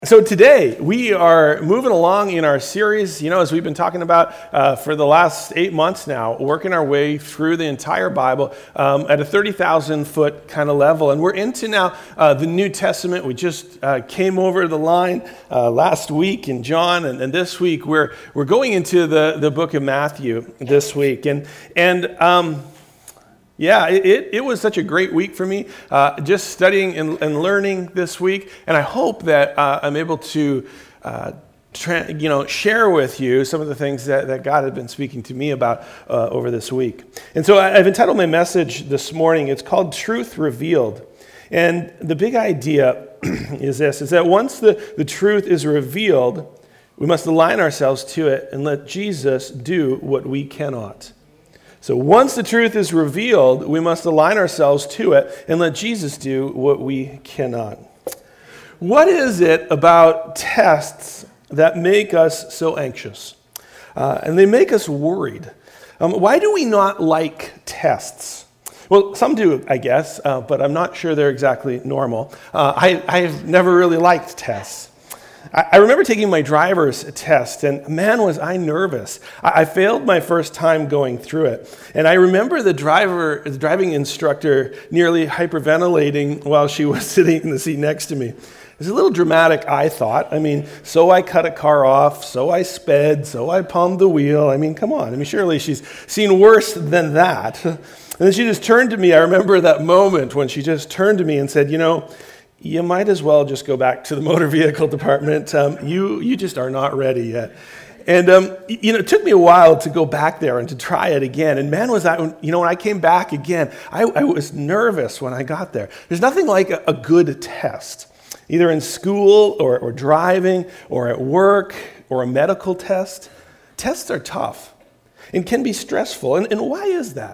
So today, we are moving along in our series, as we've been talking about for the last 8 months now, working our way through the entire Bible at a 30,000-foot kind of level. And we're into now the New Testament. We just came over the line last week in John, and this week we're going into the book of Matthew this week. Yeah, it was such a great week for me, just studying and learning this week, and I hope that I'm able to, share with you some of the things that God had been speaking to me about over this week. And so I've entitled my message this morning, it's called Truth Revealed. And the big idea is this, is that once the truth is revealed, we must align ourselves to it and let Jesus do what we cannot. So once the truth is revealed, we must align ourselves to it and let Jesus do what we cannot. What is it about tests that make us so anxious? And they make us worried. Why do we not like tests? Well, some do, I guess, but I'm not sure they're exactly normal. I've never really liked tests. I remember taking my driver's test, and man, was I nervous. I failed my first time going through it. And I remember the driving instructor nearly hyperventilating while she was sitting in the seat next to me. It was a little dramatic, I thought. So I cut a car off, so I sped, so I palmed the wheel. Come on. Surely she's seen worse than that. And then she just turned to me. I remember that moment when she just turned to me and said, you might as well just go back to the motor vehicle department. You just are not ready yet. And, it took me a while to go back there and to try it again. And man, was I, when I came back again, I was nervous when I got there. There's nothing like a good test, either in school or driving or at work or a medical test. Tests are tough and can be stressful. And why is that?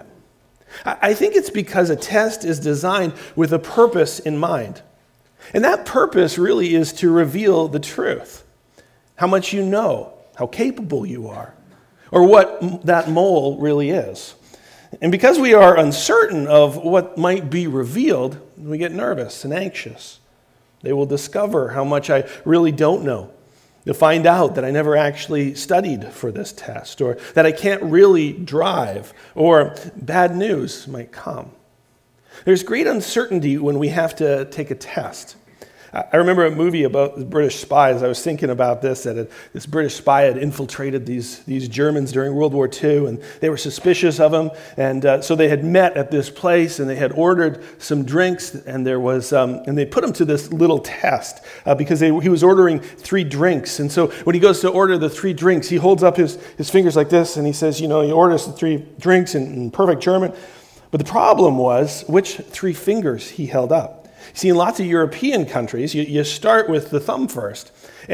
I think it's because a test is designed with a purpose in mind. And that purpose really is to reveal the truth, how much you know, how capable you are, or what that mole really is. And because we are uncertain of what might be revealed, we get nervous and anxious. They will discover how much I really don't know. They'll find out that I never actually studied for this test, or that I can't really drive, or bad news might come. There's great uncertainty when we have to take a test. I remember a movie about the British spies. I was thinking about this, that this British spy had infiltrated these Germans during World War II, and they were suspicious of him. And so they had met at this place, and they had ordered some drinks, and and they put him to this little test because he was ordering 3 drinks. And so when he goes to order the 3 drinks, he holds up his fingers like this, and he says, he orders the 3 drinks in perfect German. But the problem was which 3 fingers he held up. See, in lots of European countries, you start with the thumb first.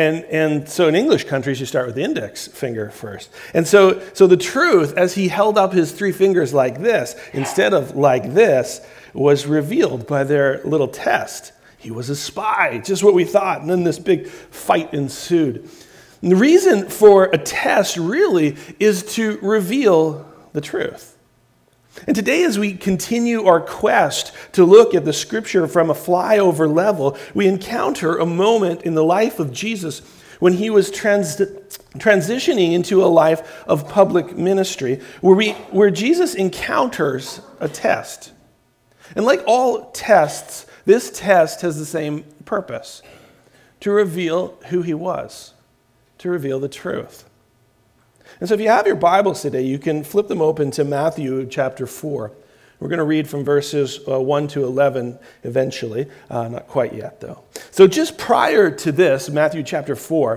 And so in English countries, you start with the index finger first. And so the truth, as he held up his 3 fingers like this, instead of like this, was revealed by their little test. He was a spy, just what we thought. And then this big fight ensued. And the reason for a test really is to reveal the truth. And today, as we continue our quest to look at the Scripture from a flyover level, we encounter a moment in the life of Jesus when he was transitioning into a life of public ministry, where Jesus encounters a test. And like all tests, this test has the same purpose: to reveal who he was, to reveal the truth. And so if you have your Bibles today, you can flip them open to Matthew chapter 4. We're going to read from verses 1 to 11 eventually. Not quite yet, though. So just prior to this, Matthew chapter 4,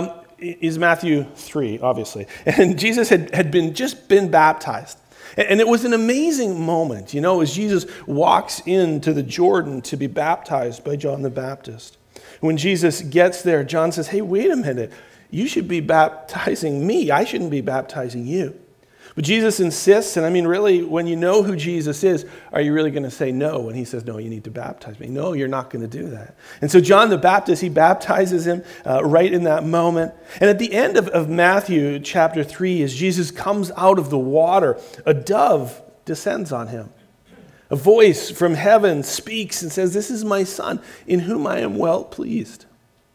is Matthew 3, obviously. And Jesus had just been baptized. And it was an amazing moment, as Jesus walks into the Jordan to be baptized by John the Baptist. When Jesus gets there, John says, hey, wait a minute. You should be baptizing me. I shouldn't be baptizing you. But Jesus insists, and really, when you know who Jesus is, are you really going to say no when he says, no, you need to baptize me? No, you're not going to do that. And so John the Baptist, he baptizes him right in that moment. And at the end of Matthew chapter 3, as Jesus comes out of the water, a dove descends on him. A voice from heaven speaks and says, this is my son, in whom I am well pleased.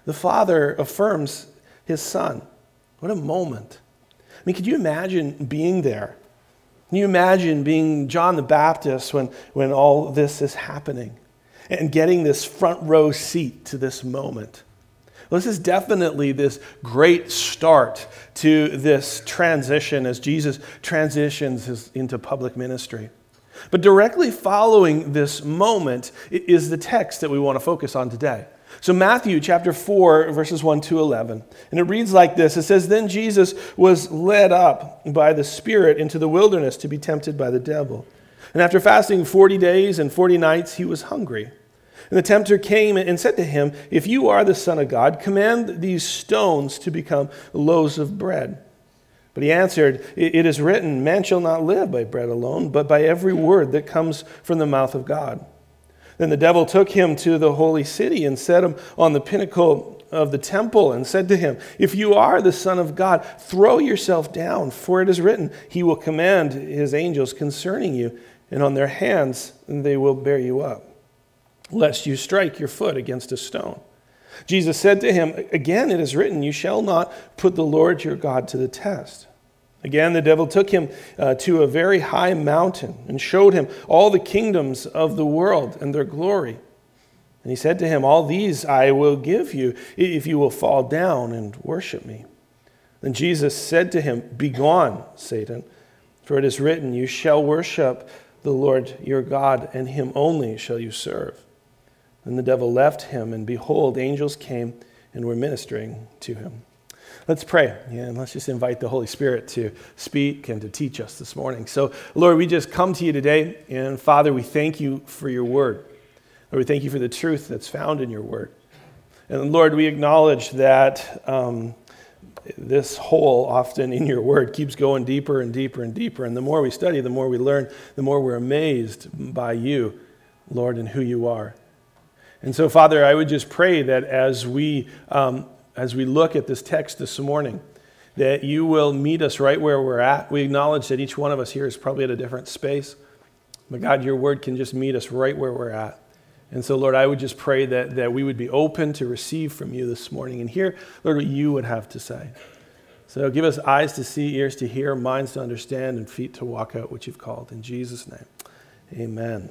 the Father affirms his Son. What a moment. I mean, could you imagine being there? Can you imagine being John the Baptist when all this is happening and getting this front row seat to this moment? Well, this is definitely this great start to this transition as Jesus transitions into public ministry. But directly following this moment is the text that we want to focus on today. So Matthew chapter 4, verses 1 to 11. And it reads like this. It says, "Then Jesus was led up by the Spirit into the wilderness to be tempted by the devil. And after fasting 40 days and 40 nights, he was hungry. And the tempter came and said to him, 'If you are the Son of God, command these stones to become loaves of bread.' But he answered, 'It is written, man shall not live by bread alone, but by every word that comes from the mouth of God.' Then the devil took him to the holy city and set him on the pinnacle of the temple and said to him, 'If you are the Son of God, throw yourself down, for it is written, he will command his angels concerning you, and on their hands they will bear you up, lest you strike your foot against a stone.' Jesus said to him, 'Again it is written, you shall not put the Lord your God to the test.' Again, the devil took him to a very high mountain and showed him all the kingdoms of the world and their glory. And he said to him, 'All these I will give you if you will fall down and worship me.' Then Jesus said to him, 'Begone, Satan, for it is written, you shall worship the Lord your God, and him only shall you serve.' Then the devil left him, and behold, angels came and were ministering to him." Let's pray, and let's just invite the Holy Spirit to speak and to teach us this morning. So, Lord, we just come to you today, and Father, we thank you for your word. Lord, we thank you for the truth that's found in your word. And Lord, we acknowledge that this hole often in your word keeps going deeper and deeper and deeper. And the more we study, the more we learn, the more we're amazed by you, Lord, and who you are. And so, Father, I would just pray that as we look at this text this morning, that you will meet us right where we're at. We acknowledge that each one of us here is probably at a different space. But God, your word can just meet us right where we're at. And so, Lord, I would just pray that we would be open to receive from you this morning and hear, Lord, what you would have to say. So give us eyes to see, ears to hear, minds to understand, and feet to walk out what you've called. In Jesus' name, amen.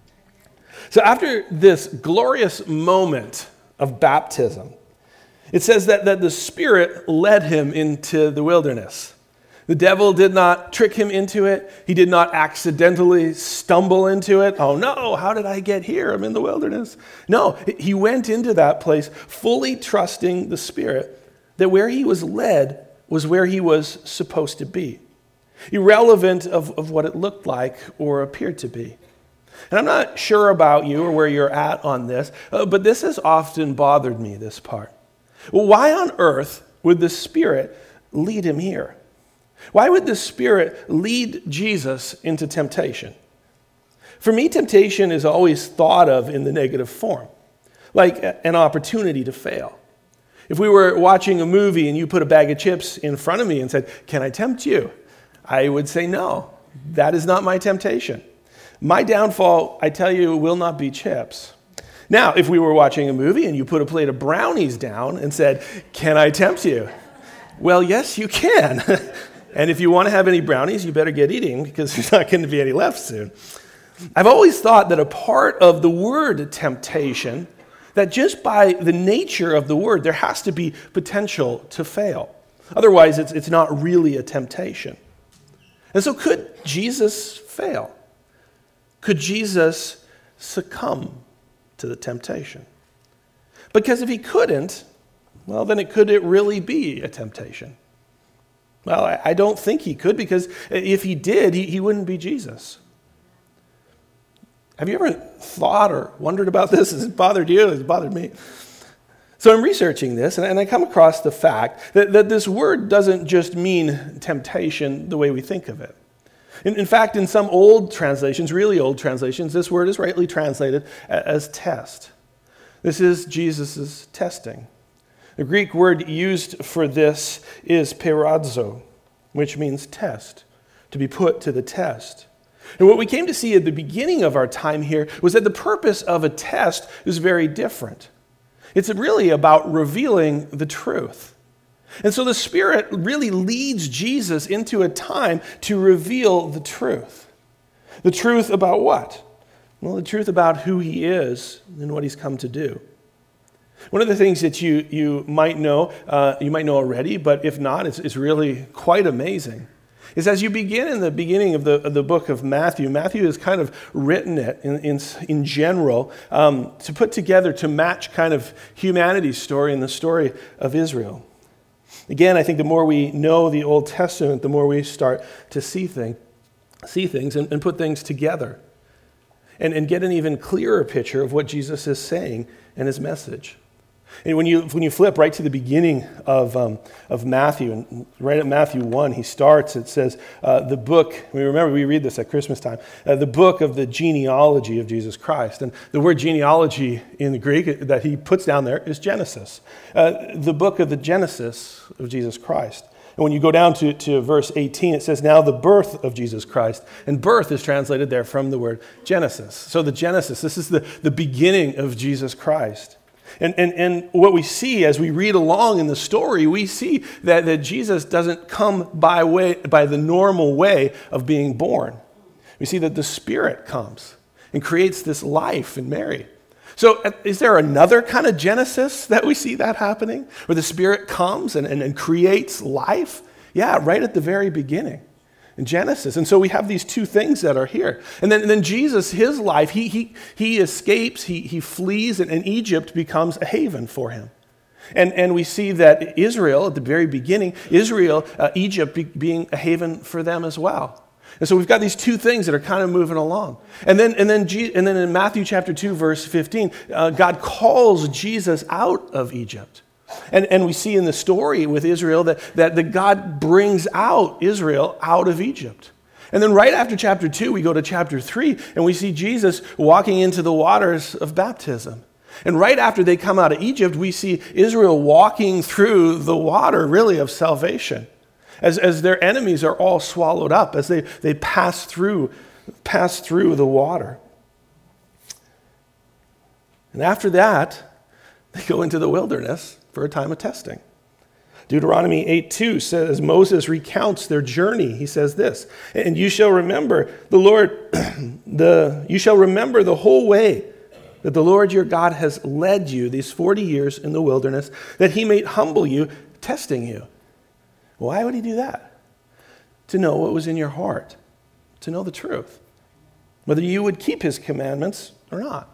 So after this glorious moment of baptism, it says that the Spirit led him into the wilderness. The devil did not trick him into it. He did not accidentally stumble into it. Oh no, how did I get here? I'm in the wilderness. No, he went into that place fully trusting the Spirit, that where he was led was where he was supposed to be, irrelevant of what it looked like or appeared to be. And I'm not sure about you or where you're at on this, but this has often bothered me, this part. Well, why on earth would the Spirit lead him here? Why would the Spirit lead Jesus into temptation? For me, temptation is always thought of in the negative form, like an opportunity to fail. If we were watching a movie and you put a bag of chips in front of me and said, "Can I tempt you?" I would say, "No, that is not my temptation. My downfall, I tell you, will not be chips." Now, if we were watching a movie and you put a plate of brownies down and said, "Can I tempt you?" Well, yes, you can. And if you want to have any brownies, you better get eating because there's not going to be any left soon. I've always thought that a part of the word temptation, that just by the nature of the word, there has to be potential to fail. Otherwise, it's not really a temptation. And so could Jesus fail? Could Jesus succumb to the temptation? Because if he couldn't, well, then could it really be a temptation? Well, I don't think he could, because if he did, he wouldn't be Jesus. Have you ever thought or wondered about this? Has it bothered you? Has it bothered me? So I'm researching this, and I come across the fact that this word doesn't just mean temptation the way we think of it. In fact, in some old translations, really old translations, this word is rightly translated as test. This is Jesus' testing. The Greek word used for this is peirazo, which means test, to be put to the test. And what we came to see at the beginning of our time here was that the purpose of a test is very different. It's really about revealing the truth. And so the Spirit really leads Jesus into a time to reveal the truth. The truth about what? Well, the truth about who he is and what he's come to do. One of the things that you might know already, but if not, it's really quite amazing, is as you begin in the beginning of the book of Matthew, Matthew has kind of written it in general to put together, to match kind of humanity's story and the story of Israel. Again, I think the more we know the Old Testament, the more we start to see things and put things together and get an even clearer picture of what Jesus is saying and his message. And when you flip right to the beginning of Matthew, and right at Matthew 1, he starts, it says, the book, we read this at Christmas time, the book of the genealogy of Jesus Christ. And the word genealogy in the Greek that he puts down there is Genesis. The book of the Genesis of Jesus Christ. And when you go down to verse 18, it says, now the birth of Jesus Christ. And birth is translated there from the word Genesis. So the Genesis, this is the beginning of Jesus Christ. And what we see as we read along in the story, we see that Jesus doesn't come by the normal way of being born. We see that the Spirit comes and creates this life in Mary. So is there another kind of Genesis that we see that happening, where the Spirit comes and creates life? Yeah, right at the very beginning in Genesis. And so we have these two things that are here. And then Jesus, his life, he escapes, he flees, and Egypt becomes a haven for him. And we see that Israel, at the very beginning, Egypt being a haven for them as well. And so we've got these two things that are kind of moving along. And then in Matthew chapter 2, verse 15, God calls Jesus out of Egypt. And we see in the story with Israel that God brings out Israel out of Egypt. And then right after chapter 2, we go to chapter 3, and we see Jesus walking into the waters of baptism. And right after they come out of Egypt, we see Israel walking through the water, really, of salvation, as their enemies are all swallowed up, as they pass through the water. And after that, they go into the wilderness for a time of testing. Deuteronomy 8:2 says, Moses recounts their journey. He says this, and you shall remember you shall remember the whole way that the Lord your God has led you these 40 years in the wilderness, that he may humble you, testing you. Why would he do that? To know what was in your heart, to know the truth, whether you would keep his commandments or not.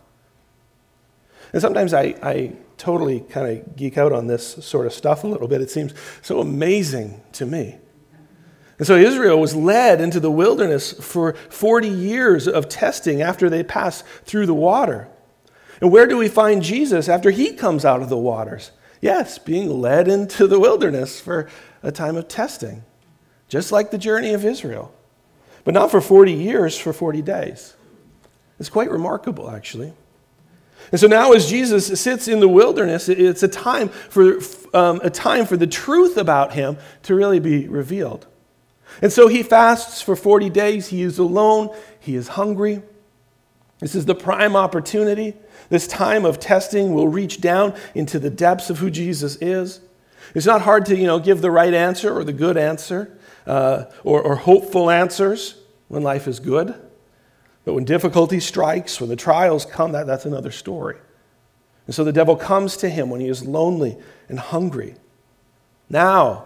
And sometimes I totally kind of geek out on this sort of stuff a little bit. It seems so amazing to me. And so Israel was led into the wilderness for 40 years of testing after they passed through the water. And where do we find Jesus after he comes out of the waters? Yes, being led into the wilderness for a time of testing, just like the journey of Israel. But not for 40 years, for 40 days. It's quite remarkable, actually. And so now as Jesus sits in the wilderness, it's a time for the truth about him to really be revealed. And so he fasts for 40 days. He is alone. He is hungry. This is the prime opportunity. This time of testing will reach down into the depths of who Jesus is. It's not hard to, give the right answer or the good answer or hopeful answers when life is good. But when difficulty strikes, when the trials come, that's another story. And so the devil comes to him when he is lonely and hungry. Now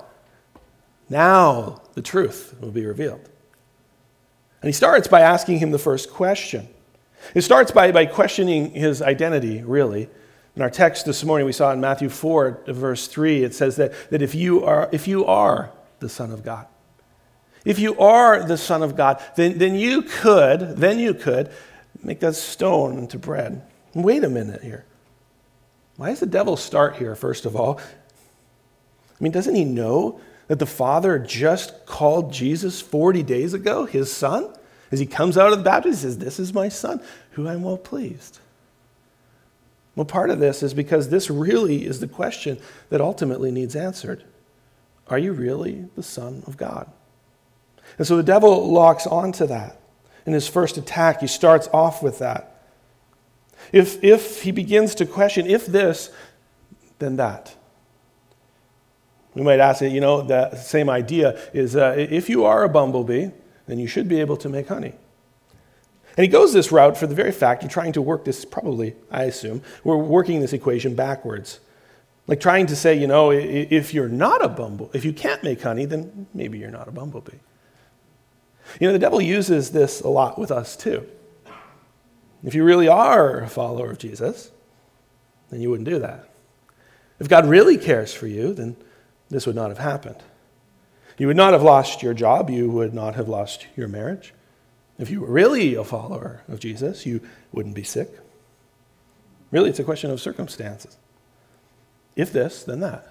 the truth will be revealed. And he starts by asking him the first question. It starts by questioning his identity, really. In our text this morning, we saw in Matthew 4, verse 3, it says that if you are the Son of God, if you are the Son of God, then you could make that stone into bread. Wait a minute here. Why does the devil start here, first of all? Doesn't he know that the Father just called Jesus 40 days ago his Son? As he comes out of the baptism, he says, this is my Son, who I'm well pleased. Well, part of this is because this really is the question that ultimately needs answered. Are you really the Son of God? And so the devil locks onto that. In his first attack, he starts off with that. If he begins to question if this than that. We might ask it, the same idea is if you are a bumblebee, then you should be able to make honey. And he goes this route for the very fact of trying to work this, probably, I assume, we're working this equation backwards. Like trying to say, if you're not a bumblebee, if you can't make honey, then maybe you're not a bumblebee. The devil uses this a lot with us too. If you really are a follower of Jesus, then you wouldn't do that. If God really cares for you, then this would not have happened. You would not have lost your job. You would not have lost your marriage. If you were really a follower of Jesus, you wouldn't be sick. Really, it's a question of circumstances. If this, then that.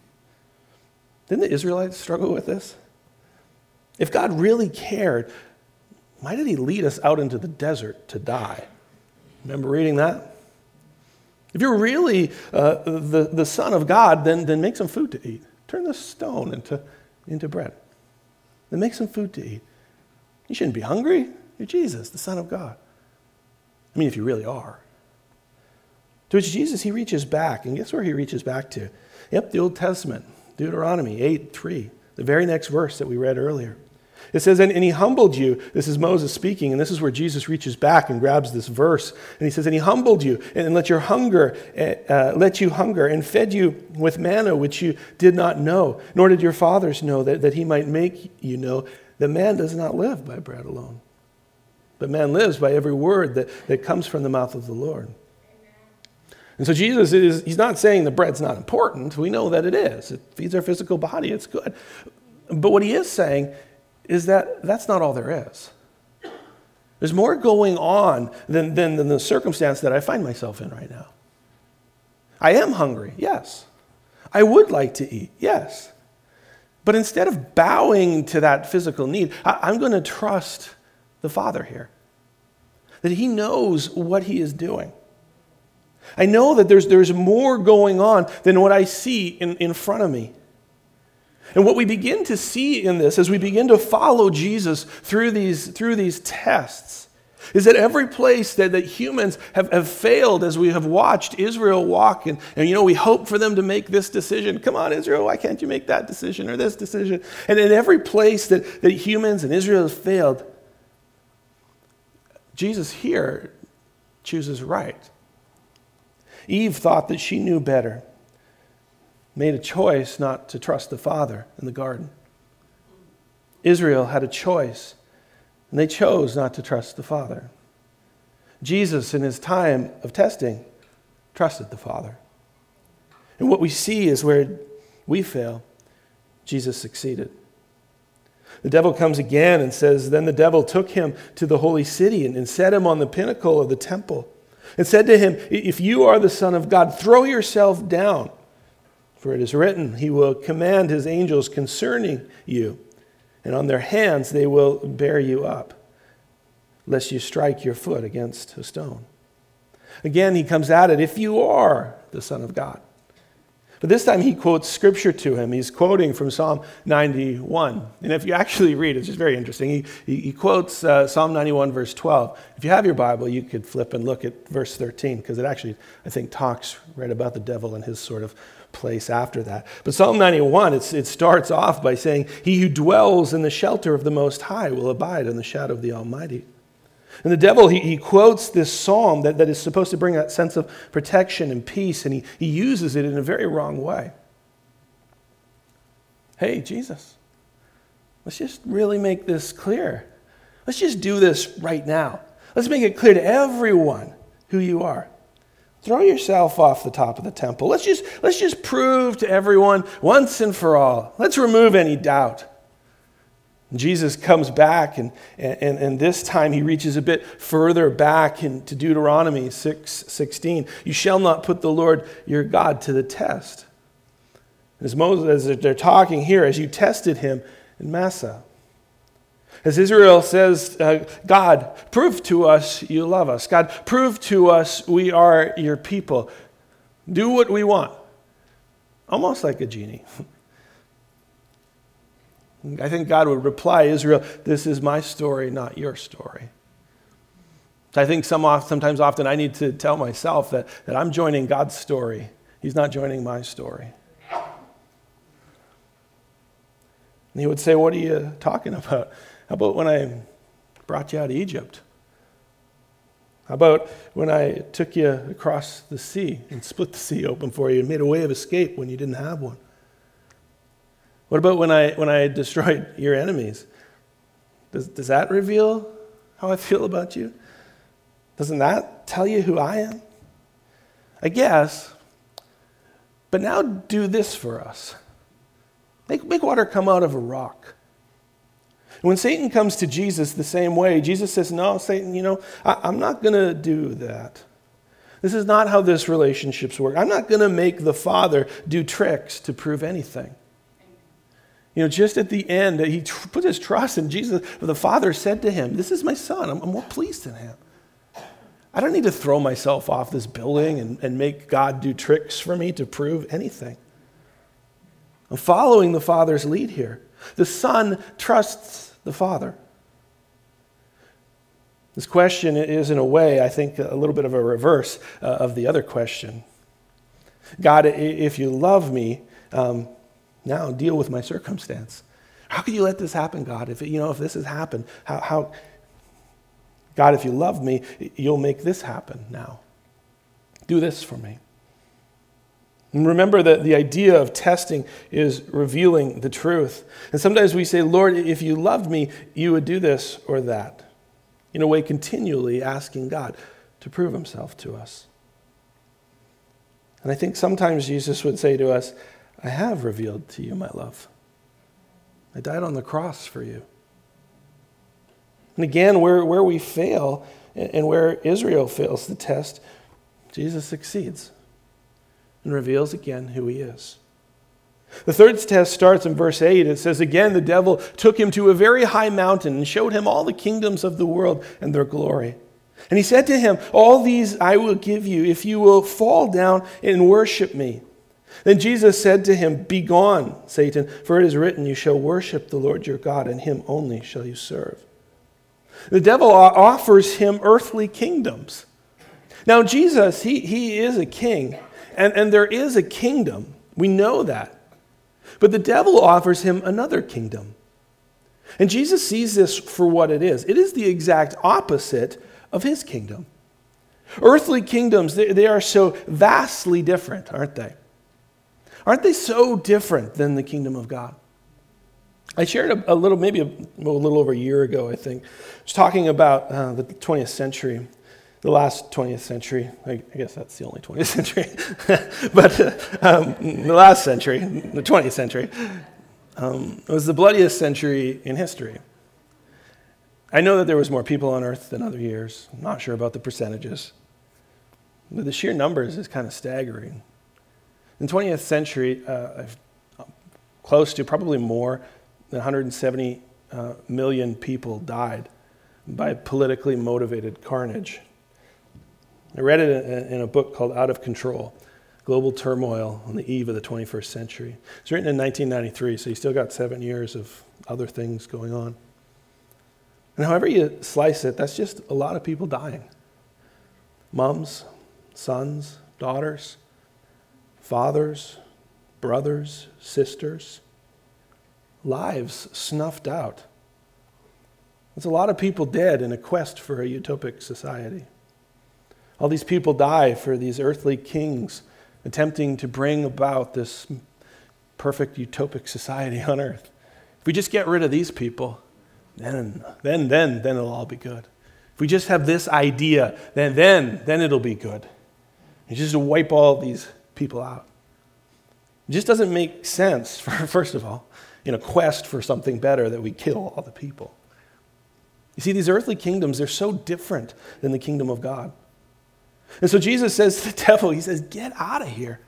Didn't the Israelites struggle with this? If God really cared, why did he lead us out into the desert to die? Remember reading that? If you're really the Son of God, then make some food to eat. Turn the stone into bread. Then make some food to eat. You shouldn't be hungry. You're Jesus, the Son of God. I mean, if you really are. To which Jesus, he reaches back. And guess where he reaches back to? Yep, the Old Testament, Deuteronomy 8:3, the very next verse that we read earlier. It says, and he humbled you. This is Moses speaking, and this is where Jesus reaches back and grabs this verse. And he says, and he humbled you and let you hunger and fed you with manna which you did not know, nor did your fathers know, that he might make you know that man does not live by bread alone, but man lives by every word that comes from the mouth of the Lord. And so Jesus he's not saying the bread's not important. We know that it is. It feeds our physical body. It's good. But what he is saying is that that's not all there is. There's more going on than the circumstance that I find myself in right now. I am hungry, yes. I would like to eat, yes. But instead of bowing to that physical need, I'm going to trust the Father here. That he knows what he is doing. I know that there's more going on than what I see in front of me. And what we begin to see in this, as we begin to follow Jesus through these tests, is that every place that humans have failed, as we have watched Israel walk, and we hope for them to make this decision. Come on, Israel, why can't you make that decision or this decision? And in every place that humans and Israel have failed, Jesus here chooses right. Eve thought that she knew better, made a choice not to trust the Father in the garden. Israel had a choice, and they chose not to trust the Father. Jesus, in his time of testing, trusted the Father. And what we see is where we fail, Jesus succeeded. The devil comes again and says, then the devil took him to the holy city and set him on the pinnacle of the temple and said to him, if you are the Son of God, throw yourself down. For it is written, he will command his angels concerning you, and on their hands they will bear you up, lest you strike your foot against a stone. Again, he comes at it, if you are the Son of God. But this time he quotes scripture to him. He's quoting from Psalm 91. And if you actually read, it's just very interesting. He quotes Psalm 91, verse 12. If you have your Bible, you could flip and look at verse 13, because it actually, I think, talks right about the devil and his sort of place after that. But Psalm 91, it starts off by saying, he who dwells in the shelter of the Most High will abide in the shadow of the Almighty. And the devil, he quotes this psalm that is supposed to bring that sense of protection and peace, and he uses it in a very wrong way. Hey, Jesus, let's just really make this clear. Let's just do this right now. Let's make it clear to everyone who you are. Throw yourself off the top of the temple. Let's just prove to everyone once and for all. Let's remove any doubt. Jesus comes back, and this time he reaches a bit further back into Deuteronomy 6:16. You shall not put the Lord your God to the test. As they're talking here, as you tested him in Massah. As Israel says, God, prove to us you love us. God, prove to us we are your people. Do what we want. Almost like a genie. I think God would reply, Israel, this is my story, not your story. I think sometimes often I need to tell myself that I'm joining God's story He's not joining my story. And he would say, what are you talking about? How about when I brought you out of Egypt? How about when I took you across the sea and split the sea open for you and made a way of escape when you didn't have one? What about when I destroyed your enemies? Does that reveal how I feel about you? Doesn't that tell you who I am? I guess. But now do this for us. Make water come out of a rock. And when Satan comes to Jesus the same way, Jesus says, no, Satan, I'm not going to do that. This is not how this relationships work. I'm not going to make the Father do tricks to prove anything. Just at the end, he put his trust in Jesus. The Father said to him, this is my son. I'm more pleased in him. I don't need to throw myself off this building and make God do tricks for me to prove anything. I'm following the Father's lead here. The Son trusts the Father. This question is, in a way, I think, a little bit of a reverse of the other question. God, if you love me, now deal with my circumstance. How could you let this happen, God? If this has happened, how? God, if you love me, you'll make this happen now. Do this for me. And remember that the idea of testing is revealing the truth. And sometimes we say, Lord, if you loved me, you would do this or that. In a way, continually asking God to prove himself to us. And I think sometimes Jesus would say to us, I have revealed to you my love. I died on the cross for you. And again, where we fail and where Israel fails the test, Jesus succeeds and reveals again who he is. The third test starts in verse 8. It says, again, the devil took him to a very high mountain and showed him all the kingdoms of the world and their glory. And he said to him, all these I will give you if you will fall down and worship me. Then Jesus said to him, begone, Satan, for it is written, you shall worship the Lord your God, and him only shall you serve. The devil offers him earthly kingdoms. Now, Jesus, he is a king, and there is a kingdom. We know that. But the devil offers him another kingdom. And Jesus sees this for what it is. It is the exact opposite of his kingdom. Earthly kingdoms, they are so vastly different, aren't they? Aren't they so different than the kingdom of God? I shared a little, maybe a little over a year ago, I think. I was talking about the 20th century, the last 20th century. I guess that's the only 20th century. But the last century, the 20th century, it was the bloodiest century in history. I know that there was more people on earth than other years. I'm not sure about the percentages. But the sheer numbers is kind of staggering. In the 20th century, close to probably more than 170 million people died by politically motivated carnage. I read it in a book called Out of Control, Global Turmoil on the Eve of the 21st Century. It's written in 1993, so you still got 7 years of other things going on. And however you slice it, that's just a lot of people dying. Moms, sons, daughters, fathers, brothers, sisters, lives snuffed out. There's a lot of people dead in a quest for a utopic society. All these people die for these earthly kings attempting to bring about this perfect utopic society on earth. If we just get rid of these people, then it'll all be good. If we just have this idea, then it'll be good. You just wipe all these people out. It just doesn't make sense, first of all, in a quest for something better that we kill all the people. You see, these earthly kingdoms, they're so different than the kingdom of God. And so Jesus says to the devil, he says, get out of here.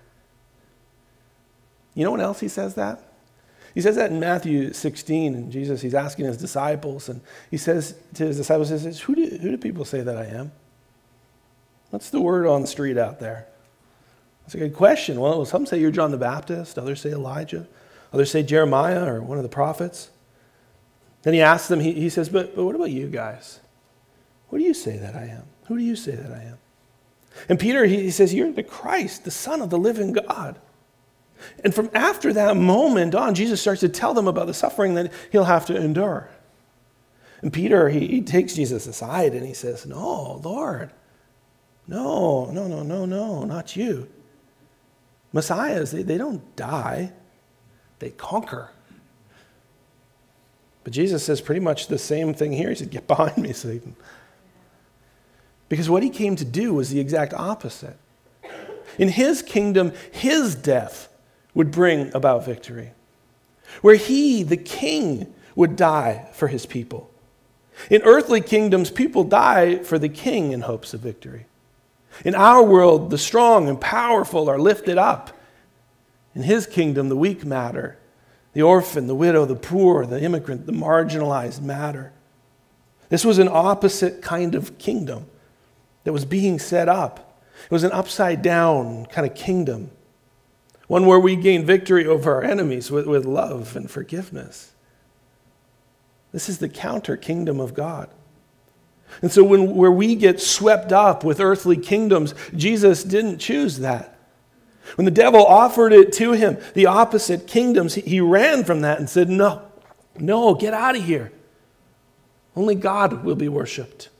You know when else he says that? He says that in Matthew 16, and Jesus, he's asking his disciples, and he says to his disciples, he says, who do people say that I am? What's the word on the street out there? That's a good question. Well, some say you're John the Baptist, others say Elijah, others say Jeremiah or one of the prophets. Then he asks them, he says, but what about you guys? What do you say that I am? Who do you say that I am? And Peter, he says, you're the Christ, the Son of the living God. And from after that moment on, Jesus starts to tell them about the suffering that he'll have to endure. And Peter, he takes Jesus aside and he says, no, Lord, no, not you. Messiahs, they don't die, they conquer. But Jesus says pretty much the same thing here. He said, get behind me, Satan. Because what he came to do was the exact opposite. In his kingdom, his death would bring about victory. Where he, the king, would die for his people. In earthly kingdoms, people die for the king in hopes of victory. In our world, the strong and powerful are lifted up. In his kingdom, the weak matter. The orphan, the widow, the poor, the immigrant, the marginalized matter. This was an opposite kind of kingdom that was being set up. It was an upside down kind of kingdom. One where we gain victory over our enemies with love and forgiveness. This is the counter kingdom of God. And so where we get swept up with earthly kingdoms, Jesus didn't choose that. When the devil offered it to him, the opposite kingdoms, he ran from that and said, no, get out of here. Only God will be worshipped.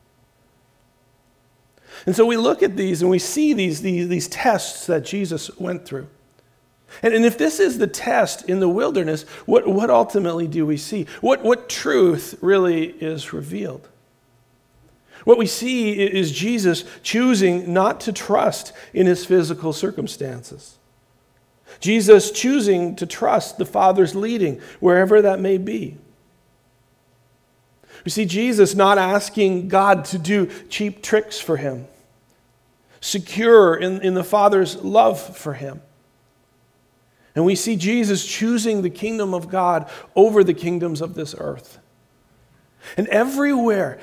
And so we look at these and we see these tests that Jesus went through. And if this is the test in the wilderness, what ultimately do we see? What truth really is revealed? What we see is Jesus choosing not to trust in his physical circumstances. Jesus choosing to trust the Father's leading wherever that may be. We see Jesus not asking God to do cheap tricks for him, secure in the Father's love for him. And we see Jesus choosing the kingdom of God over the kingdoms of this earth. And everywhere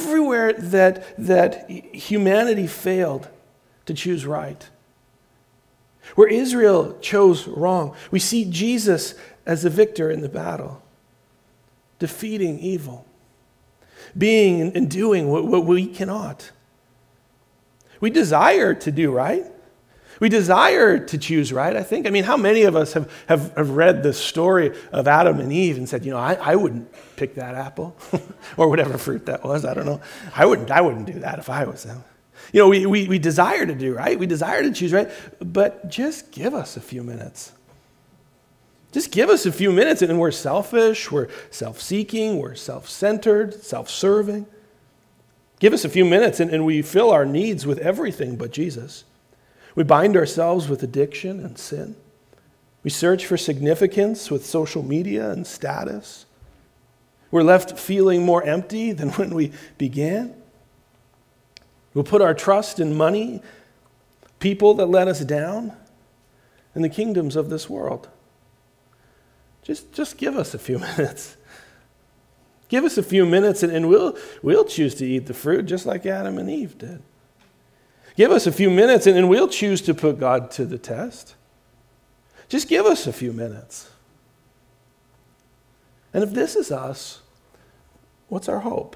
that humanity failed to choose right, where Israel chose wrong, we see Jesus as the victor in the battle, defeating evil, being and doing what we cannot. We desire to do right. We desire to choose right, I think. I mean, how many of us have read the story of Adam and Eve and said, I wouldn't pick that apple or whatever fruit that was, I don't know. I wouldn't do that if I was them. We desire to do right. We desire to choose right. But just give us a few minutes. Just give us a few minutes and we're selfish, we're self-seeking, we're self-centered, self-serving. Give us a few minutes and we fill our needs with everything but Jesus. We bind ourselves with addiction and sin. We search for significance with social media and status. We're left feeling more empty than when we began. We'll put our trust in money, people that let us down, and the kingdoms of this world. Just give us a few minutes. Give us a few minutes and we'll choose to eat the fruit just like Adam and Eve did. Give us a few minutes and we'll choose to put God to the test. Just give us a few minutes. And if this is us, what's our hope?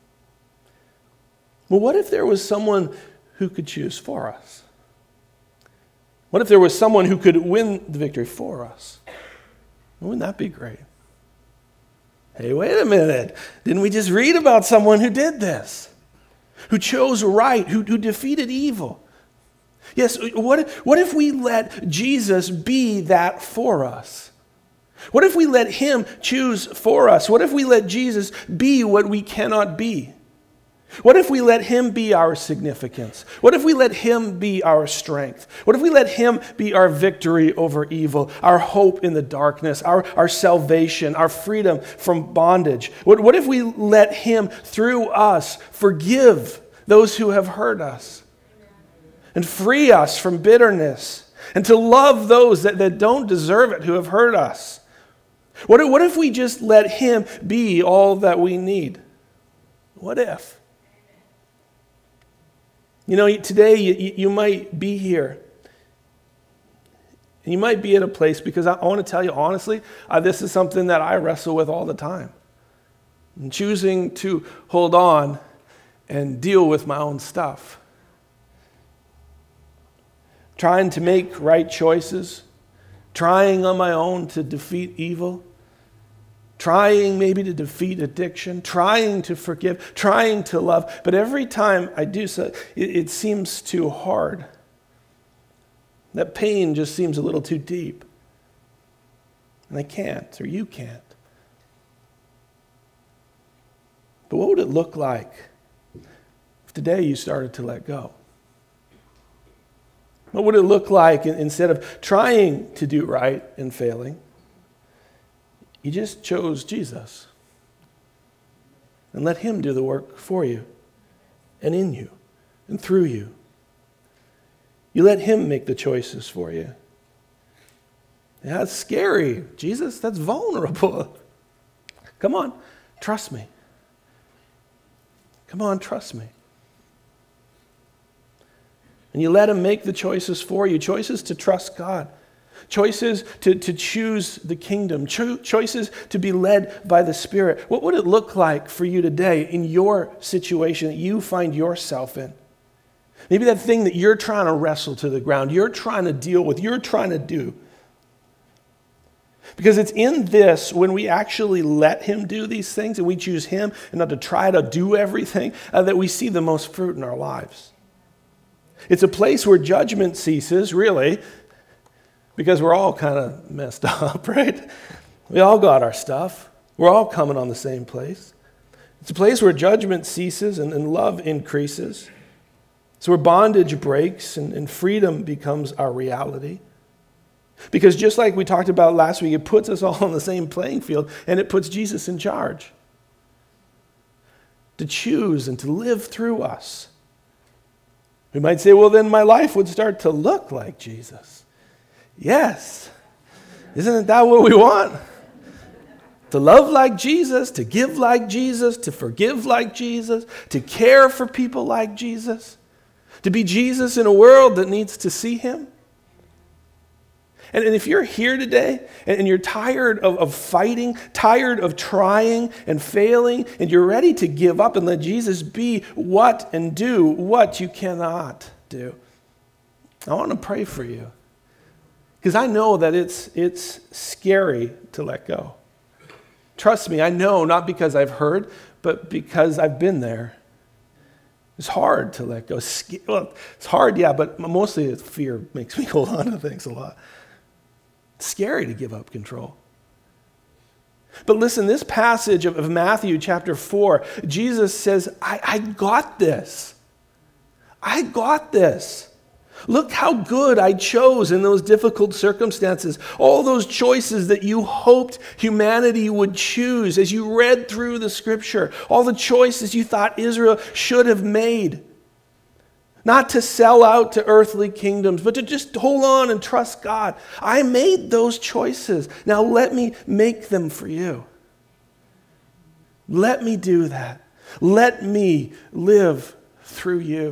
Well, what if there was someone who could choose for us? What if there was someone who could win the victory for us? Wouldn't that be great? Hey, wait a minute. Didn't we just read about someone who did this? Who chose right, who defeated evil? Yes, what if we let Jesus be that for us? What if we let him choose for us? What if we let Jesus be what we cannot be? What if we let him be our significance? What if we let him be our strength? What if we let him be our victory over evil, our hope in the darkness, our salvation, our freedom from bondage? What if we let him, through us, forgive those who have hurt us and free us from bitterness and to love those that don't deserve it, who have hurt us? What if we just let him be all that we need? What if? Today you might be here. And you might be at a place, because I want to tell you honestly, this is something that I wrestle with all the time. I'm choosing to hold on and deal with my own stuff. trying to make right choices, trying on my own to defeat evil, trying maybe to defeat addiction, trying to forgive, trying to love. But every time I do so, it seems too hard. That pain just seems a little too deep. And I can't, or you can't. But what would it look like if today you started to let go? What would it look like instead of trying to do right and failing, you just chose Jesus and let him do the work for you and in you and through you. You let him make the choices for you. Yeah, that's scary. Jesus, that's vulnerable. Come on, trust me. Come on, trust me. And you let him make the choices for you, choices to trust God, choices to choose the kingdom, choices to be led by the Spirit. What would it look like for you today in your situation that you find yourself in? Maybe that thing that you're trying to wrestle to the ground, you're trying to deal with, you're trying to do. Because it's in this, when we actually let him do these things and we choose him and not to try to do everything, that we see the most fruit in our lives. It's a place where judgment ceases, really, because we're all kind of messed up, right? We all got our stuff. We're all coming on the same place. It's a place where judgment ceases and love increases. It's where bondage breaks and freedom becomes our reality. Because just like we talked about last week, it puts us all on the same playing field and it puts Jesus in charge to choose and to live through us. We might say, well, then my life would start to look like Jesus. Yes. Isn't that what we want? To love like Jesus, to give like Jesus, to forgive like Jesus, to care for people like Jesus, to be Jesus in a world that needs to see him. And if you're here today and you're tired of fighting, tired of trying and failing, and you're ready to give up and let Jesus be what and do what you cannot do, I want to pray for you. Because I know that it's scary to let go. Trust me, I know, not because I've heard, but because I've been there. It's hard to let go. Well, it's hard, yeah, but mostly fear makes me hold on to things a lot. It's scary to give up control. But listen, this passage of Matthew chapter 4, Jesus says, I got this. I got this. Look how good I chose in those difficult circumstances. All those choices that you hoped humanity would choose as you read through the scripture. All the choices you thought Israel should have made. Not to sell out to earthly kingdoms, but to just hold on and trust God. I made those choices. Now let me make them for you. Let me do that. Let me live through you.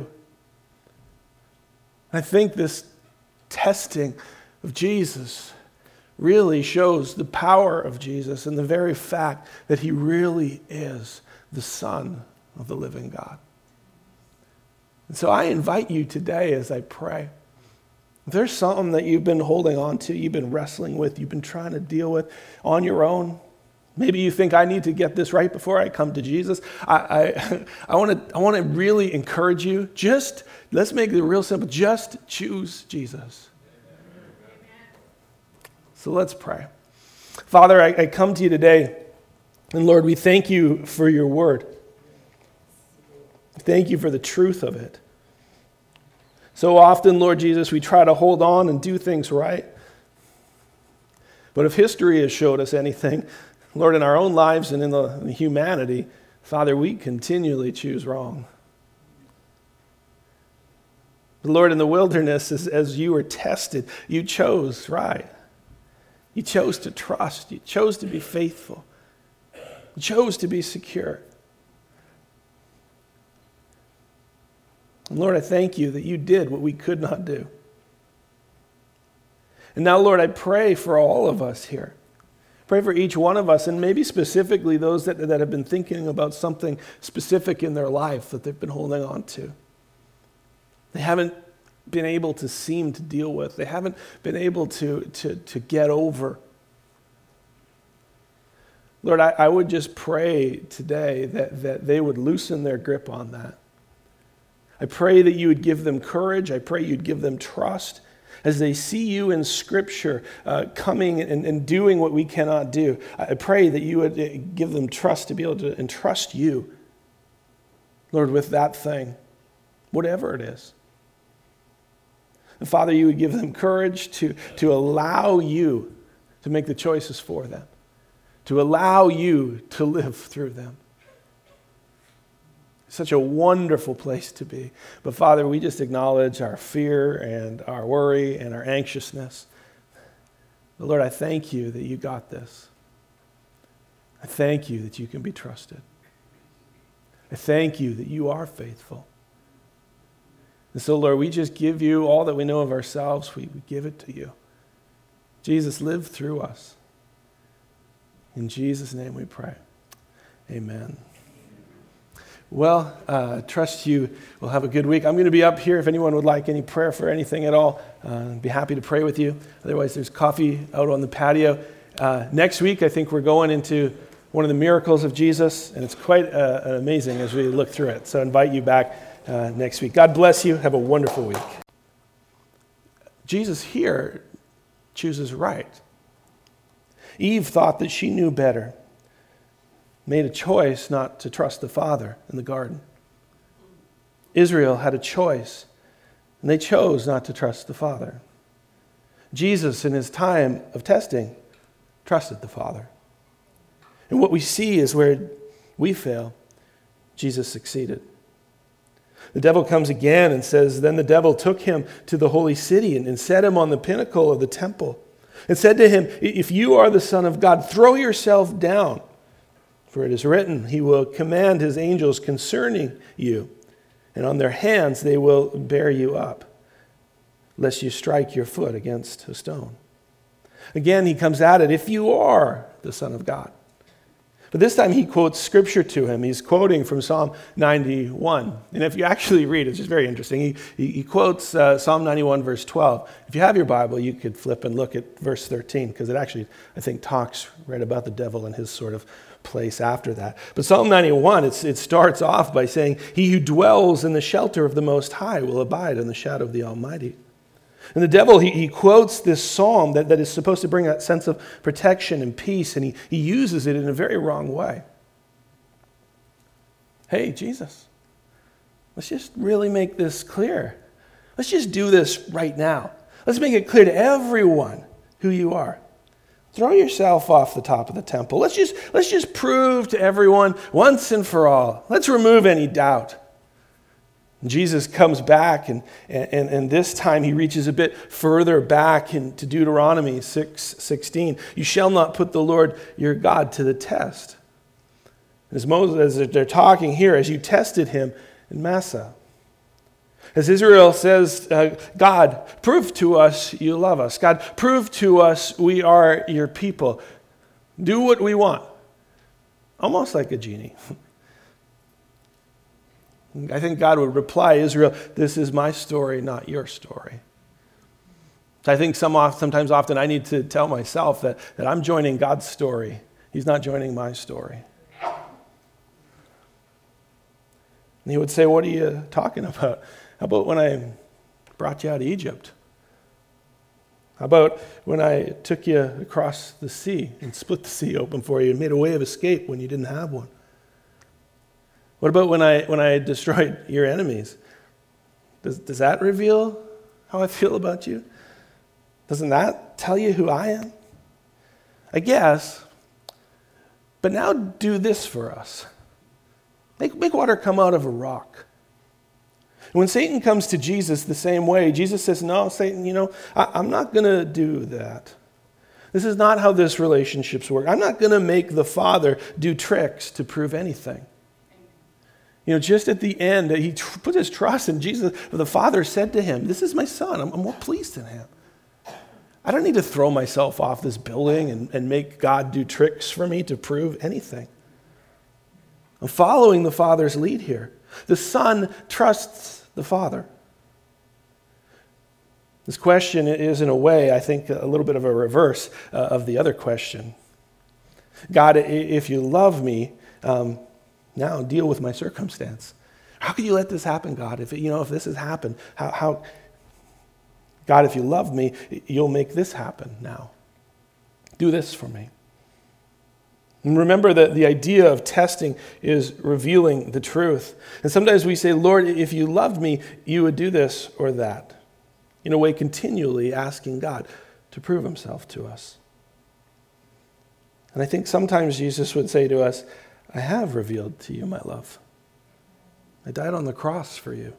I think this testing of Jesus really shows the power of Jesus and the very fact that he really is the Son of the living God. And so I invite you today as I pray, if there's something that you've been holding on to, you've been wrestling with, you've been trying to deal with on your own, maybe you think I need to get this right before I come to Jesus. I want to really encourage you. Let's make it real simple. Just choose Jesus. So let's pray. Father, I come to you today, and Lord, we thank you for your word. Thank you for the truth of it. So often, Lord Jesus, we try to hold on and do things right. But if history has showed us anything, Lord, in our own lives and in the humanity, Father, we continually choose wrong. But Lord, in the wilderness, as you were tested, you chose right. You chose to trust. You chose to be faithful. You chose to be secure. And Lord, I thank you that you did what we could not do. And now, Lord, I pray for all of us here. Pray for each one of us, and maybe specifically those that have been thinking about something specific in their life that they've been holding on to. They haven't been able to seem to deal with. They haven't been able to get over. Lord, I would just pray today that they would loosen their grip on that. I pray that you would give them courage. I pray you'd give them trust as they see you in Scripture coming and doing what we cannot do. I pray that you would give them trust to be able to entrust you, Lord, with that thing, whatever it is. And Father, you would give them courage to allow you to make the choices for them, to allow you to live through them. Such a wonderful place to be. But Father, we just acknowledge our fear and our worry and our anxiousness. But Lord, I thank you that you got this. I thank you that you can be trusted. I thank you that you are faithful. And so, Lord, we just give you all that we know of ourselves. We give it to you. Jesus, live through us. In Jesus' name we pray. Amen. Well, trust you will have a good week. I'm going to be up here if anyone would like any prayer for anything at all. I'd be happy to pray with you. Otherwise, there's coffee out on the patio. Next week, I think we're going into one of the miracles of Jesus, and it's quite amazing as we look through it. So I invite you back next week. God bless you. Have a wonderful week. Jesus here chooses right. Eve thought that she knew better, made a choice not to trust the Father in the garden. Israel had a choice, and they chose not to trust the Father. Jesus, in his time of testing, trusted the Father. And what we see is where we fail, Jesus succeeded. The devil comes again and says, then the devil took him to the holy city and set him on the pinnacle of the temple and said to him, if you are the Son of God, throw yourself down. For it is written, he will command his angels concerning you, and on their hands they will bear you up, lest you strike your foot against a stone. Again, he comes at it, if you are the Son of God. But this time he quotes Scripture to him. He's quoting from Psalm 91. And if you actually read, it's just very interesting. He quotes Psalm 91, verse 12. If you have your Bible, you could flip and look at verse 13, because it actually, I think, talks right about the devil and his sort of place after that. But Psalm 91, it starts off by saying, he who dwells in the shelter of the Most High will abide in the shadow of the Almighty. And the devil, he quotes this psalm that is supposed to bring that sense of protection and peace, and he uses it in a very wrong way. Hey, Jesus, let's just really make this clear. Let's just do this right now. Let's make it clear to everyone who you are. Throw yourself off the top of the temple. Let's just prove to everyone once and for all. Let's remove any doubt. Jesus comes back, and this time he reaches a bit further back into Deuteronomy 6:16. You shall not put the Lord your God to the test. As they're talking here, as you tested him in Massah. As Israel says, God, prove to us you love us. God, prove to us we are your people. Do what we want. Almost like a genie. I think God would reply, Israel, this is my story, not your story. I think sometimes often I need to tell myself that I'm joining God's story. He's not joining my story. And he would say, what are you talking about? How about when I brought you out of Egypt? How about when I took you across the sea and split the sea open for you and made a way of escape when you didn't have one? What about when I destroyed your enemies? Does that reveal how I feel about you? Doesn't that tell you who I am? I guess. But now do this for us. Make water come out of a rock. And when Satan comes to Jesus the same way, Jesus says, no, Satan, I'm not going to do that. This is not how this relationships work. I'm not going to make the Father do tricks to prove anything. Just at the end, he put his trust in Jesus. The Father said to him, this is my son. I'm more pleased in him. I don't need to throw myself off this building and make God do tricks for me to prove anything. I'm following the Father's lead here. The Son trusts the Father. This question is, in a way, I think, a little bit of a reverse of the other question. God, if you love me, now deal with my circumstance. How could you let this happen, God? If this has happened, how God, if you love me, you'll make this happen now. Do this for me. And remember that the idea of testing is revealing the truth. And sometimes we say, Lord, if you loved me, you would do this or that. In a way, continually asking God to prove himself to us. And I think sometimes Jesus would say to us, I have revealed to you my love. I died on the cross for you.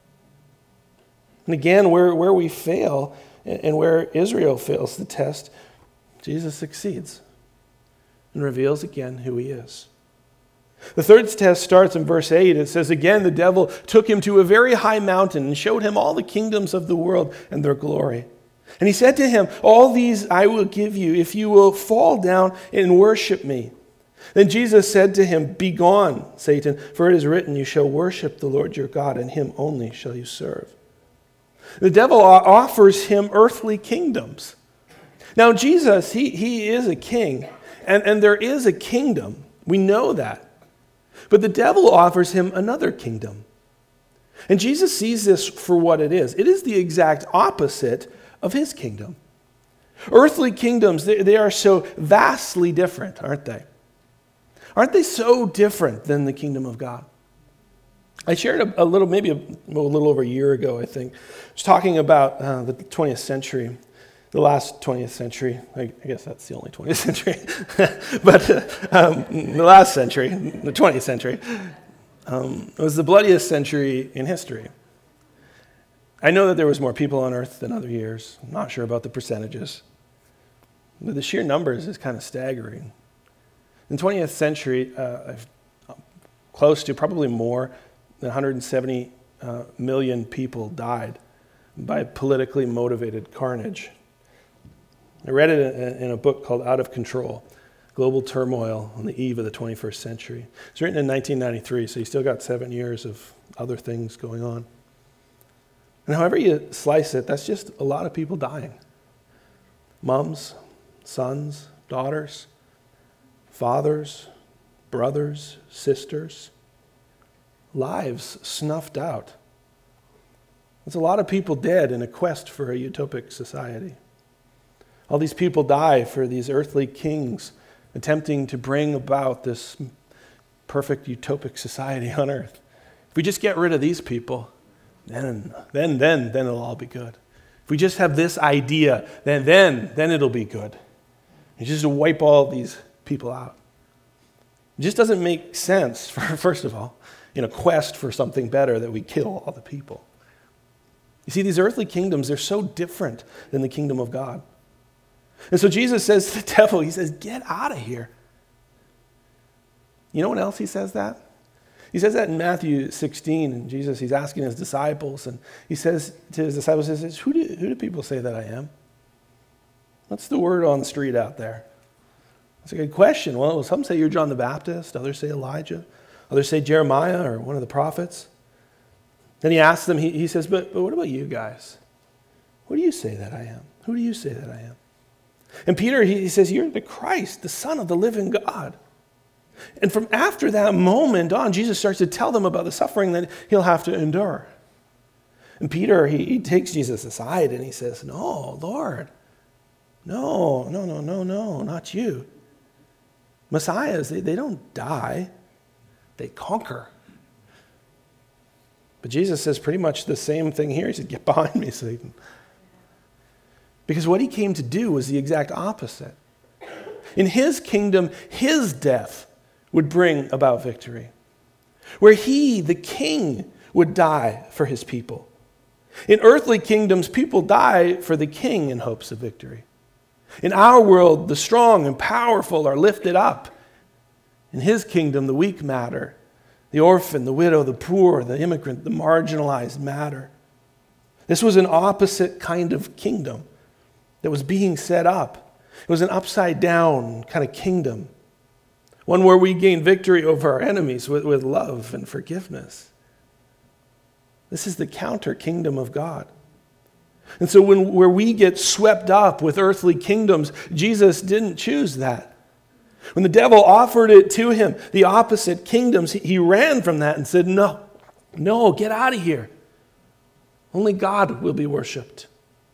And again, where we fail and where Israel fails the test, Jesus succeeds and reveals again who he is. The third test starts in verse 8. It says, again, the devil took him to a very high mountain and showed him all the kingdoms of the world and their glory. And he said to him, all these I will give you if you will fall down and worship me. Then Jesus said to him, begone, Satan, for it is written, you shall worship the Lord your God, and him only shall you serve. The devil offers him earthly kingdoms. Now Jesus, he is a king, and there is a kingdom. We know that. But the devil offers him another kingdom. And Jesus sees this for what it is. It is the exact opposite of his kingdom. Earthly kingdoms, they are so vastly different, aren't they? Aren't they so different than the kingdom of God? I shared a little, maybe a little over a year ago, I think. I was talking about the 20th century. The last 20th century, I guess that's the only 20th century, but the last century, the 20th century, was the bloodiest century in history. I know that there was more people on earth than other years. I'm not sure about the percentages, but the sheer numbers is kind of staggering. In the 20th century, close to probably more than 170 million people died by politically motivated carnage. I read it in a book called Out of Control, Global Turmoil on the Eve of the 21st Century. It's written in 1993, so you still got 7 years of other things going on. And however you slice it, that's just a lot of people dying. Moms, sons, daughters, fathers, brothers, sisters, lives snuffed out. There's a lot of people dead in a quest for a utopic society. All these people die for these earthly kings attempting to bring about this perfect utopic society on earth. If we just get rid of these people, then it'll all be good. If we just have this idea, then it'll be good. You just wipe all these people out. It just doesn't make sense, first of all, in a quest for something better that we kill all the people. You see, these earthly kingdoms, they're so different than the kingdom of God. And so Jesus says to the devil, he says, get out of here. You know when else he says that? He says that in Matthew 16, and Jesus, he's asking his disciples, and he says to his disciples, he says, who do people say that I am? What's the word on the street out there? That's a good question. Well, some say you're John the Baptist, others say Elijah, others say Jeremiah or one of the prophets. Then he asks them, he says, but what about you guys? What do you say that I am? Who do you say that I am? And Peter, he says, you're the Christ, the Son of the living God. And from after that moment on, Jesus starts to tell them about the suffering that he'll have to endure. And Peter, he takes Jesus aside and he says, no, Lord, no, not you. Messiahs, they don't die, they conquer. But Jesus says pretty much the same thing here. He said, get behind me, Satan. Because what he came to do was the exact opposite. In his kingdom, his death would bring about victory. Where he, the king, would die for his people. In earthly kingdoms, people die for the king in hopes of victory. In our world, the strong and powerful are lifted up. In his kingdom, the weak matter. The orphan, the widow, the poor, the immigrant, the marginalized matter. This was an opposite kind of kingdom that was being set up. It was an upside-down kind of kingdom. One where we gain victory over our enemies with love and forgiveness. This is the counter kingdom of God. And so where we get swept up with earthly kingdoms, Jesus didn't choose that. When the devil offered it to him, the opposite kingdoms, he ran from that and said, no, get out of here. Only God will be worshiped.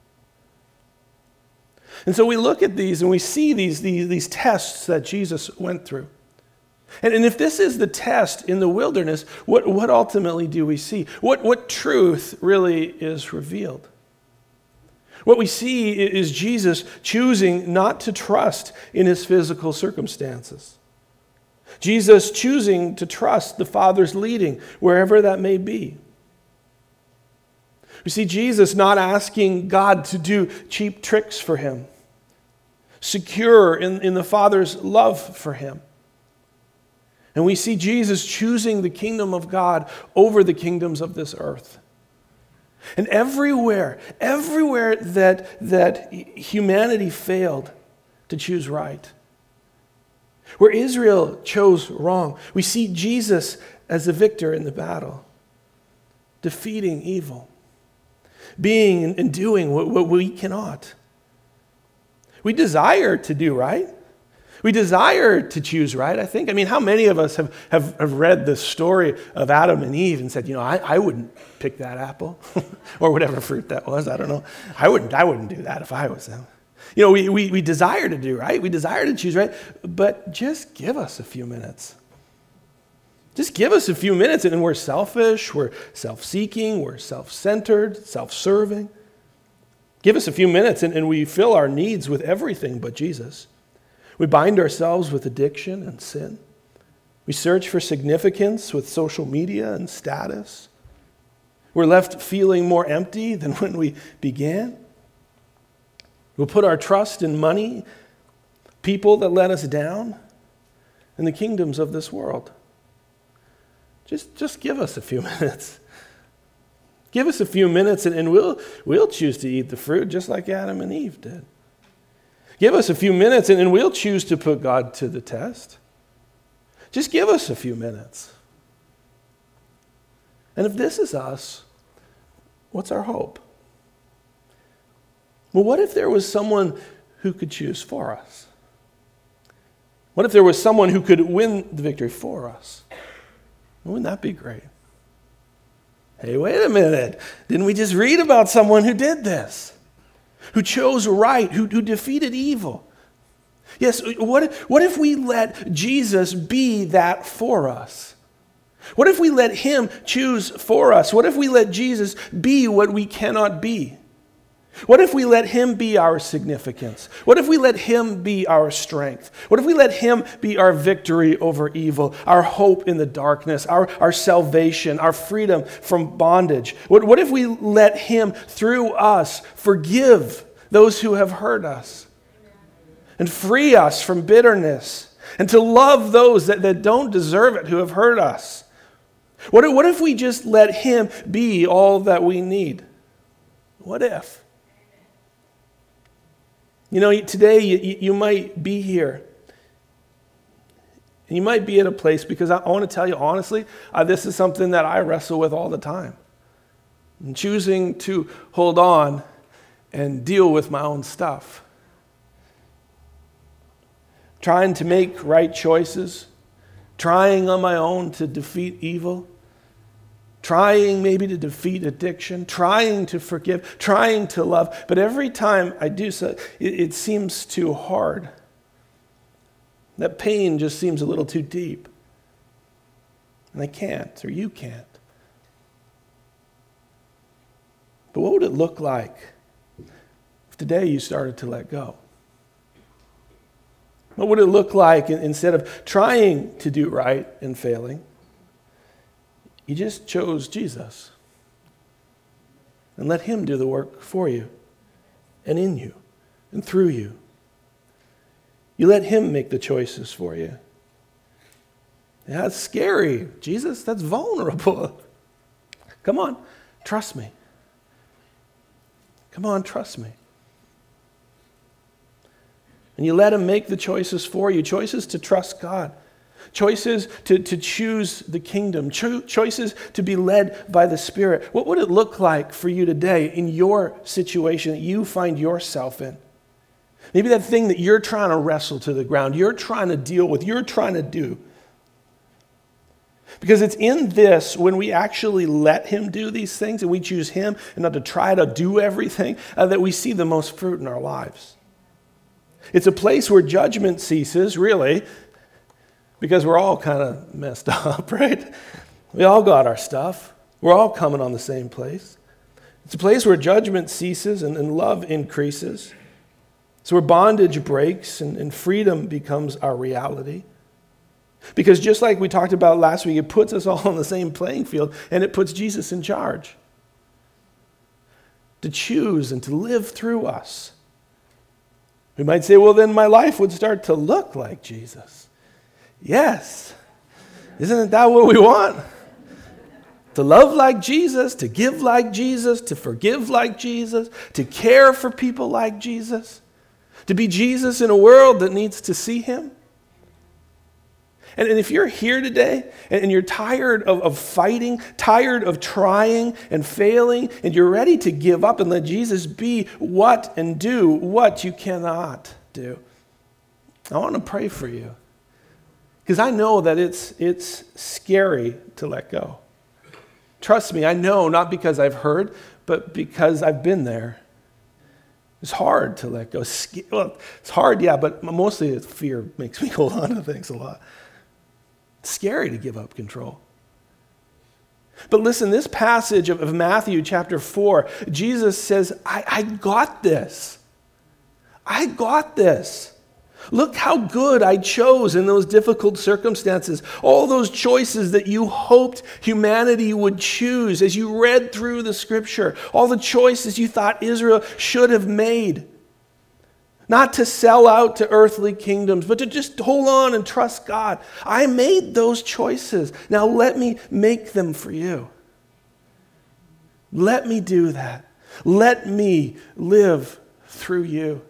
And so we look at these and we see these tests that Jesus went through. And if this is the test in the wilderness, what ultimately do we see? What truth really is revealed? What we see is Jesus choosing not to trust in his physical circumstances. Jesus choosing to trust the Father's leading wherever that may be. We see Jesus not asking God to do cheap tricks for him, secure in the Father's love for him. And we see Jesus choosing the kingdom of God over the kingdoms of this earth. And everywhere that humanity failed to choose right, where Israel chose wrong, we see Jesus as the victor in the battle, defeating evil, being and doing what we cannot. We desire to do right. We desire to choose right, I think. I mean, how many of us have read the story of Adam and Eve and said, I wouldn't pick that apple or whatever fruit that was, I don't know. I wouldn't do that if I was them. We desire to do right. We desire to choose right. But just give us a few minutes. Just give us a few minutes and we're selfish, we're self-seeking, we're self-centered, self-serving. Give us a few minutes and we fill our needs with everything but Jesus. We bind ourselves with addiction and sin. We search for significance with social media and status. We're left feeling more empty than when we began. We'll put our trust in money, people that let us down, and the kingdoms of this world. Just give us a few minutes. Give us a few minutes and we'll choose to eat the fruit just like Adam and Eve did. Give us a few minutes and we'll choose to put God to the test. Just give us a few minutes. And if this is us, what's our hope? Well, what if there was someone who could choose for us? What if there was someone who could win the victory for us? Wouldn't that be great? Hey, wait a minute. Didn't we just read about someone who did this? Who chose right, who defeated evil? Yes, what if we let Jesus be that for us? What if we let him choose for us? What if we let Jesus be what we cannot be? What if we let him be our significance? What if we let him be our strength? What if we let him be our victory over evil, our hope in the darkness, our salvation, our freedom from bondage? What if we let him, through us, forgive those who have hurt us and free us from bitterness and to love those that don't deserve it, who have hurt us? What if we just let him be all that we need? What if? Today you might be here. And you might be at a place, because I want to tell you honestly, this is something that I wrestle with all the time. I'm choosing to hold on and deal with my own stuff. Trying to make right choices. Trying on my own to defeat evil. Trying maybe to defeat addiction, trying to forgive, trying to love. But every time I do so, it seems too hard. That pain just seems a little too deep. And I can't, or you can't. But what would it look like if today you started to let go? What would it look like instead of trying to do right and failing? You just chose Jesus and let him do the work for you and in you and through you. You let him make the choices for you. Yeah, that's scary. Jesus, that's vulnerable. Come on, trust me. Come on, trust me. And you let him make the choices for you, choices to trust God, choices to choose the kingdom, choices to be led by the Spirit. What would it look like for you today in your situation that you find yourself in? Maybe that thing that you're trying to wrestle to the ground, you're trying to deal with, you're trying to do. Because it's in this, when we actually let him do these things and we choose him and not to try to do everything, that we see the most fruit in our lives. It's a place where judgment ceases, really, because we're all kind of messed up, right? We all got our stuff. We're all coming on the same place. It's a place where judgment ceases and love increases. It's where bondage breaks and freedom becomes our reality. Because just like we talked about last week, it puts us all on the same playing field and it puts Jesus in charge to choose and to live through us. We might say, well, then my life would start to look like Jesus. Yes. Isn't that what we want? To love like Jesus, to give like Jesus, to forgive like Jesus, to care for people like Jesus, to be Jesus in a world that needs to see him. And if you're here today and you're tired of fighting, tired of trying and failing, and you're ready to give up and let Jesus be what and do what you cannot do, I want to pray for you. Because I know that it's scary to let go. Trust me, I know, not because I've heard, but because I've been there. It's hard to let go. Well, it's hard, yeah, but mostly it's fear makes me hold on to things a lot. It's scary to give up control. But listen, this passage of Matthew chapter 4, Jesus says, I got this. I got this. Look how good I chose in those difficult circumstances. All those choices that you hoped humanity would choose as you read through the scripture. All the choices you thought Israel should have made. Not to sell out to earthly kingdoms, but to just hold on and trust God. I made those choices. Now let me make them for you. Let me do that. Let me live through you.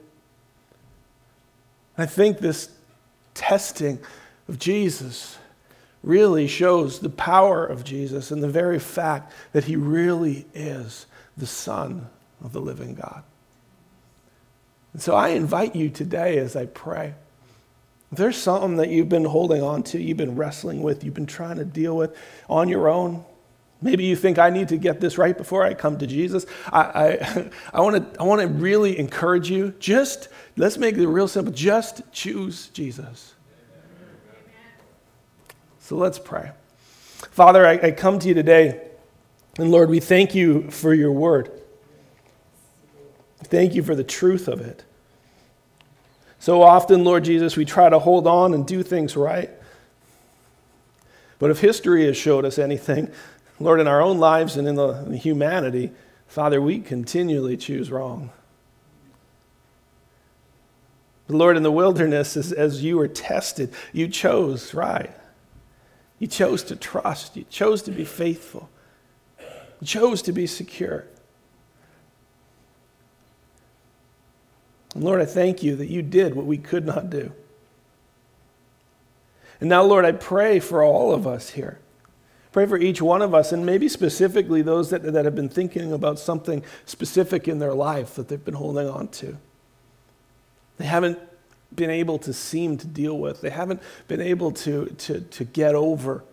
I think this testing of Jesus really shows the power of Jesus and the very fact that he really is the Son of the living God. And so I invite you today as I pray, if there's something that you've been holding on to, you've been wrestling with, you've been trying to deal with on your own, maybe you think I need to get this right before I come to Jesus. I want to really encourage you. Let's make it real simple. Just choose Jesus. So let's pray. Father, I come to you today, and Lord, we thank you for your word. Thank you for the truth of it. So often, Lord Jesus, we try to hold on and do things right. But if history has showed us anything, Lord, in our own lives and in the humanity, Father, we continually choose wrong. But Lord, in the wilderness, as you were tested, you chose right. You chose to trust. You chose to be faithful. You chose to be secure. And Lord, I thank you that you did what we could not do. And now, Lord, I pray for all of us here. Pray for each one of us, and maybe specifically those that have been thinking about something specific in their life that they've been holding on to. They haven't been able to seem to deal with. They haven't been able to get over.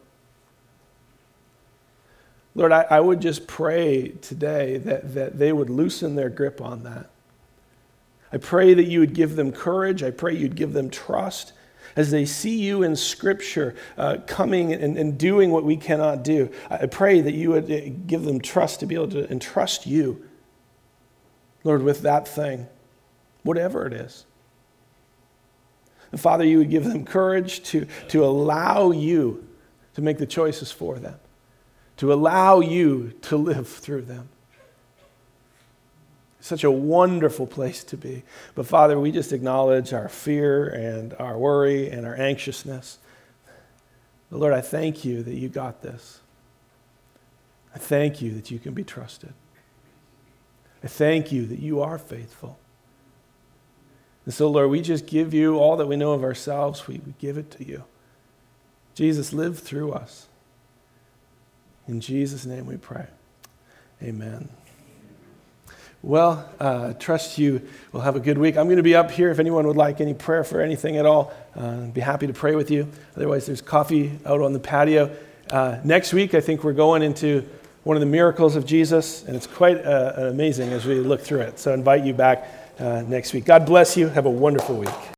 Lord, I would just pray today that they would loosen their grip on that. I pray that you would give them courage. I pray you'd give them trust as they see you in Scripture coming and doing what we cannot do. I pray that you would give them trust to be able to entrust you, Lord, with that thing, whatever it is. And Father, you would give them courage to allow you to make the choices for them, to allow you to live through them. Such a wonderful place to be. But Father, we just acknowledge our fear and our worry and our anxiousness. But Lord, I thank you that you got this. I thank you that you can be trusted. I thank you that you are faithful. And so, Lord, we just give you all that we know of ourselves. We give it to you. Jesus, live through us. In Jesus' name we pray. Amen. Well, trust you will have a good week. I'm going to be up here if anyone would like any prayer for anything at all. I'd be happy to pray with you. Otherwise, there's coffee out on the patio. Next week, I think we're going into one of the miracles of Jesus, and it's quite amazing as we look through it. So I invite you back next week. God bless you. Have a wonderful week.